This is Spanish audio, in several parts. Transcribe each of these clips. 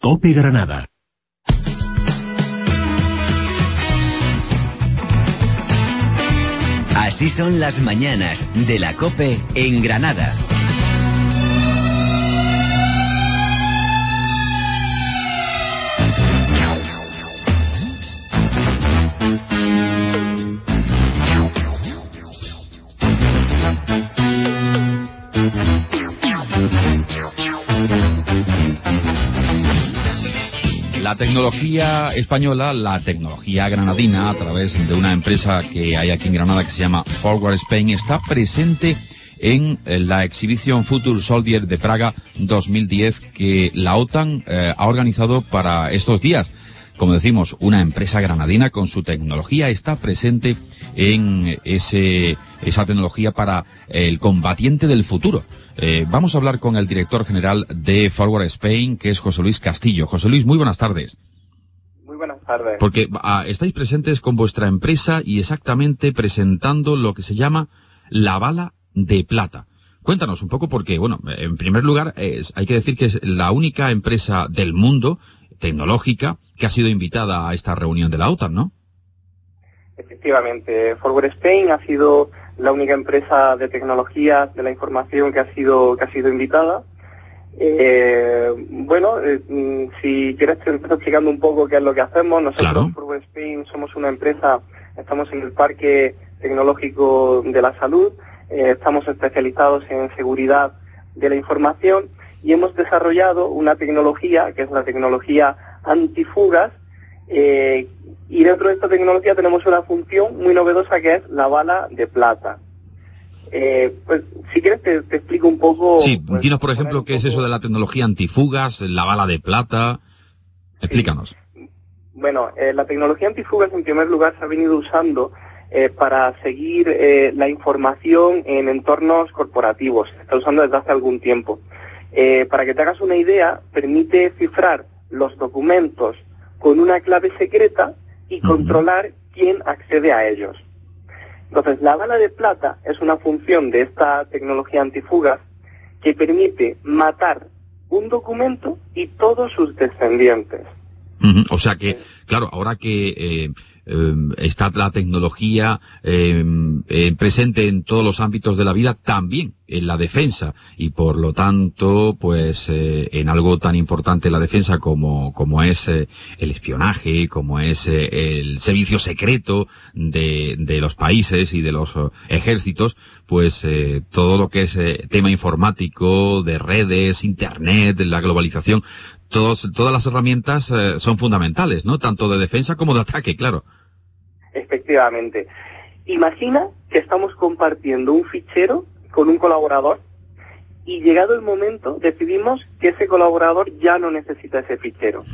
COPE Granada. Así son las mañanas de la COPE en Granada. La tecnología española, la tecnología granadina, a través de una empresa que hay aquí en Granada que se llama Forward Spain, está presente en la exhibición Future Soldier de Praga 2010 que la OTAN ha organizado para estos días. Como decimos, una empresa granadina con su tecnología está presente en esa tecnología para el combatiente del futuro. Vamos a hablar con el director general de Forward Spain, que es José Luis Castillo. José Luis, muy buenas tardes. Muy buenas tardes. Porque estáis presentes con vuestra empresa y exactamente presentando lo que se llama la bala de plata. Cuéntanos un poco porque, bueno, en primer lugar, hay que decir que es la única empresa del mundo tecnológica que ha sido invitada a esta reunión de la OTAN, ¿no? Efectivamente, Forward Spain ha sido la única empresa de tecnología de la información que ha sido invitada. Si quieres te empiezo explicando un poco qué es lo que hacemos. Nosotros, claro. Forward Spain, somos una empresa, estamos en el Parque Tecnológico de la Salud, estamos especializados en seguridad de la información y hemos desarrollado una tecnología que es la tecnología antifugas, y dentro de esta tecnología tenemos una función muy novedosa que es la bala de plata. Pues si quieres te explico un poco. Sí, pues, dinos por ejemplo qué es eso de la tecnología antifugas, la bala de plata. Explícanos. Sí. Bueno, la tecnología antifugas en primer lugar se ha venido usando para seguir la información en entornos corporativos. Se está usando desde hace algún tiempo. Para que te hagas una idea, permite cifrar los documentos con una clave secreta y controlar quién accede a ellos. Entonces, la bala de plata es una función de esta tecnología antifugas que permite matar un documento y todos sus descendientes. O sea que, claro, ahora que está la tecnología presente en todos los ámbitos de la vida, también en la defensa, y por lo tanto, pues en algo tan importante en la defensa como es el espionaje, como es el servicio secreto de los países y de los ejércitos, pues todo lo que es tema informático, de redes, internet, la globalización, todas las herramientas son fundamentales, ¿no? Tanto de defensa como de ataque, claro. Efectivamente. Imagina que estamos compartiendo un fichero con un colaborador y llegado el momento decidimos que ese colaborador ya no necesita ese fichero.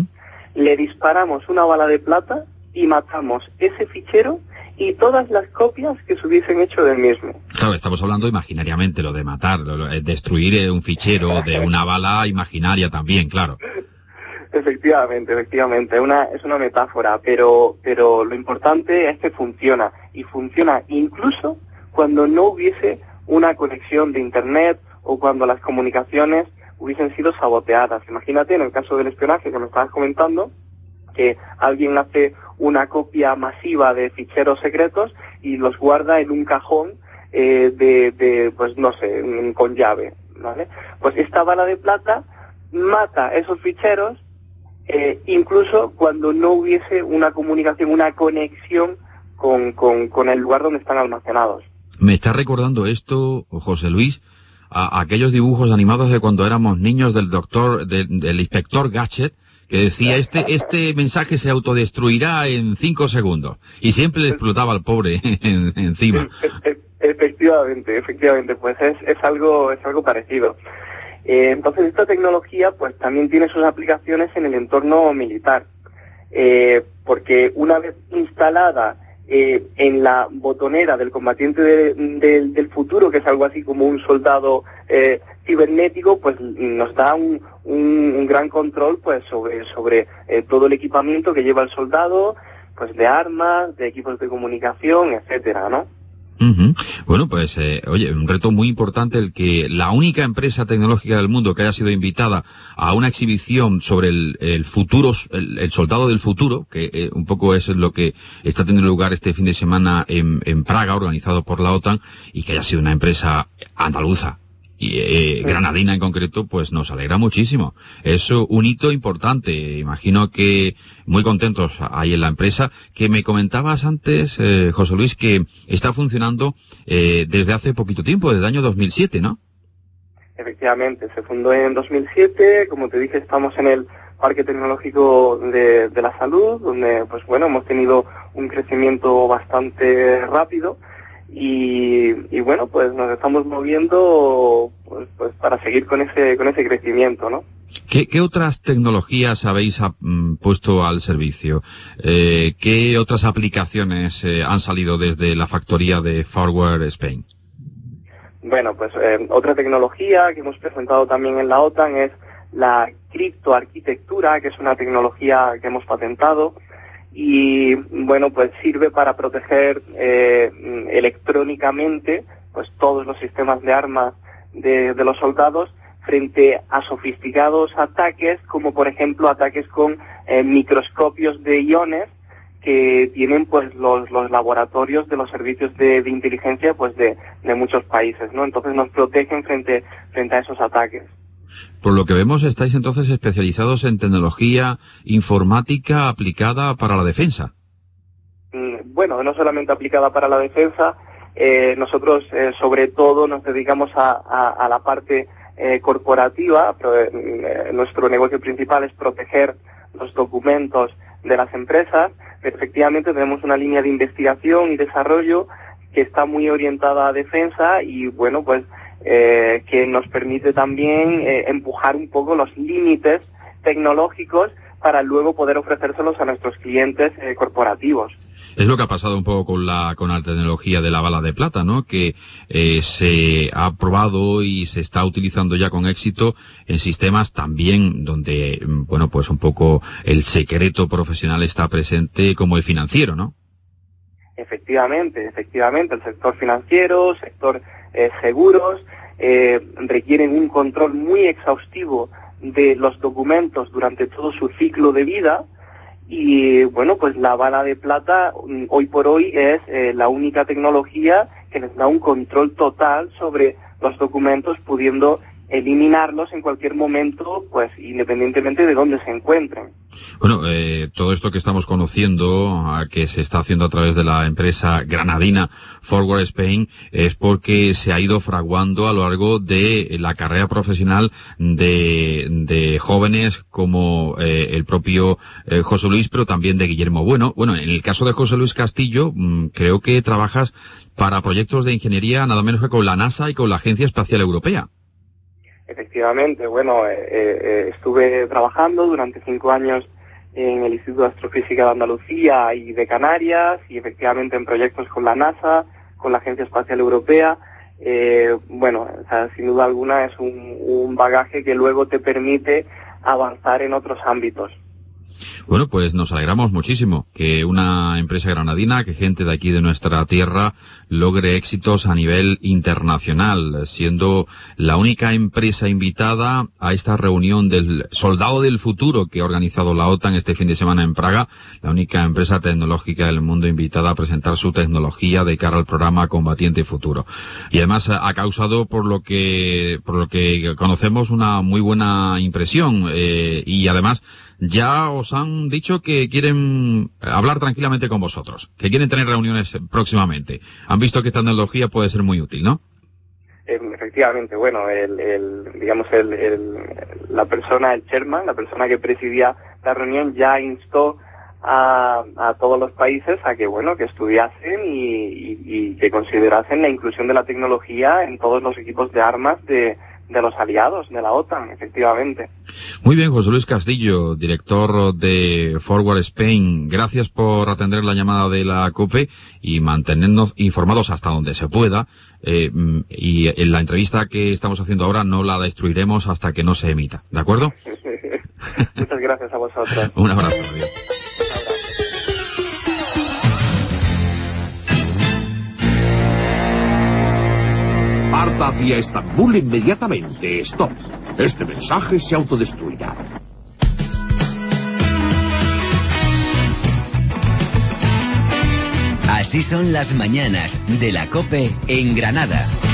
Le disparamos una bala de plata y matamos ese fichero y todas las copias que se hubiesen hecho del mismo. Claro, estamos hablando imaginariamente, lo de matar, destruir un fichero de una bala imaginaria también, claro. Efectivamente, es una metáfora, pero lo importante es que funciona, y funciona incluso cuando no hubiese una conexión de internet o cuando las comunicaciones hubiesen sido saboteadas. Imagínate, en el caso del espionaje que me estabas comentando, que alguien hace una copia masiva de ficheros secretos y los guarda en un cajón pues no sé, con llave, ¿vale? Pues esta bala de plata mata esos ficheros incluso cuando no hubiese una comunicación, una conexión con el lugar donde están almacenados. Me está recordando esto, José Luis, a aquellos dibujos animados de cuando éramos niños del inspector Gadget, que decía este mensaje se autodestruirá en 5 segundos, y siempre le explotaba al pobre encima. Efectivamente, pues es algo parecido. Entonces esta tecnología pues también tiene sus aplicaciones en el entorno militar, porque una vez instalada en la botonera del combatiente del futuro, que es algo así como un soldado cibernético, pues nos da un gran control pues sobre todo el equipamiento que lleva el soldado, pues de armas, de equipos de comunicación, etcétera, ¿no? Ujú. Bueno, pues, oye, un reto muy importante el que la única empresa tecnológica del mundo que haya sido invitada a una exhibición sobre el futuro, el soldado del futuro, que un poco eso es lo que está teniendo lugar este fin de semana en Praga, organizado por la OTAN, y que haya sido una empresa andaluza y granadina en concreto, pues nos alegra muchísimo. Es un hito importante. Imagino que muy contentos ahí en la empresa, que me comentabas antes, José Luis, que está funcionando desde hace poquito tiempo, desde el año 2007, ¿no? Efectivamente, se fundó en 2007, como te dije, estamos en el Parque Tecnológico de la Salud, donde, pues bueno, hemos tenido un crecimiento bastante rápido. Y bueno, pues nos estamos moviendo pues para seguir con ese crecimiento, ¿no? ¿Qué otras tecnologías habéis puesto al servicio? ¿Qué otras aplicaciones han salido desde la factoría de Forward Spain? Bueno, pues otra tecnología que hemos presentado también en la OTAN es la criptoarquitectura, que es una tecnología que hemos patentado. Y bueno, pues sirve para proteger electrónicamente pues todos los sistemas de armas de los soldados frente a sofisticados ataques, como por ejemplo ataques con microscopios de iones que tienen pues los laboratorios de los servicios de inteligencia pues de muchos países, ¿no? Entonces nos protegen frente a esos ataques. Por lo que vemos, estáis entonces especializados en tecnología informática aplicada para la defensa. Bueno, no solamente aplicada para la defensa, nosotros sobre todo nos dedicamos a la parte corporativa. Nuestro negocio principal es proteger los documentos de las empresas. Efectivamente tenemos una línea de investigación y desarrollo que está muy orientada a defensa y bueno, pues que nos permite también empujar un poco los límites tecnológicos para luego poder ofrecérselos a nuestros clientes corporativos. Es lo que ha pasado un poco con la tecnología de la bala de plata, ¿no? Que se ha probado y se está utilizando ya con éxito en sistemas también donde, bueno, pues un poco el secreto profesional está presente, como el financiero, ¿no? Efectivamente, el sector financiero, sector seguros, requieren un control muy exhaustivo de los documentos durante todo su ciclo de vida. Y bueno, pues la bala de plata hoy por hoy es la única tecnología que les da un control total sobre los documentos, pudiendo eliminarlos en cualquier momento, pues independientemente de dónde se encuentren. Bueno, todo esto que estamos conociendo, que se está haciendo a través de la empresa granadina Forward Spain, es porque se ha ido fraguando a lo largo de la carrera profesional de jóvenes como el propio José Luis, pero también de Guillermo Bueno. Bueno, en el caso de José Luis Castillo, creo que trabajas para proyectos de ingeniería nada menos que con la NASA y con la Agencia Espacial Europea. Efectivamente, bueno, estuve trabajando durante 5 años en el Instituto de Astrofísica de Andalucía y de Canarias, y efectivamente en proyectos con la NASA, con la Agencia Espacial Europea. Bueno, o sea, sin duda alguna es un bagaje que luego te permite avanzar en otros ámbitos. Bueno, pues nos alegramos muchísimo que una empresa granadina, que gente de aquí de nuestra tierra logre éxitos a nivel internacional, siendo la única empresa invitada a esta reunión del Soldado del Futuro que ha organizado la OTAN este fin de semana en Praga, la única empresa tecnológica del mundo invitada a presentar su tecnología de cara al programa Combatiente Futuro. Y además ha causado, por lo que conocemos, una muy buena impresión, y además ya os han dicho que quieren hablar tranquilamente con vosotros, que quieren tener reuniones próximamente. Han visto que esta tecnología puede ser muy útil, ¿no? Efectivamente, bueno, la persona, el chairman, la persona que presidía la reunión ya instó a todos los países a que, bueno, que estudiasen y que considerasen la inclusión de la tecnología en todos los equipos de armas de los aliados de la OTAN, efectivamente. Muy bien, José Luis Castillo, director de Forward Spain, gracias por atender la llamada de la COPE y mantenernos informados hasta donde se pueda, y en la entrevista que estamos haciendo ahora no la destruiremos hasta que no se emita, ¿de acuerdo? Muchas gracias a vosotros. Un abrazo. Adiós. hacia Estambul inmediatamente. Stop. Este mensaje se autodestruirá. Así son las mañanas de la COPE en Granada.